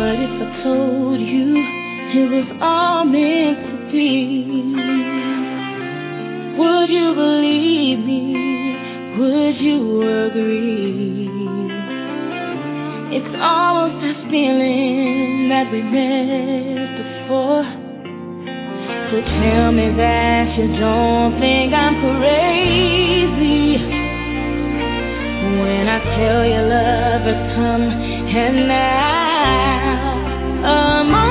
What if I told you it was all meant to be? Would you believe me? Would you agree? It's almost this feeling that we met before. So tell me that you don't think I'm crazy when I tell you love has come and now.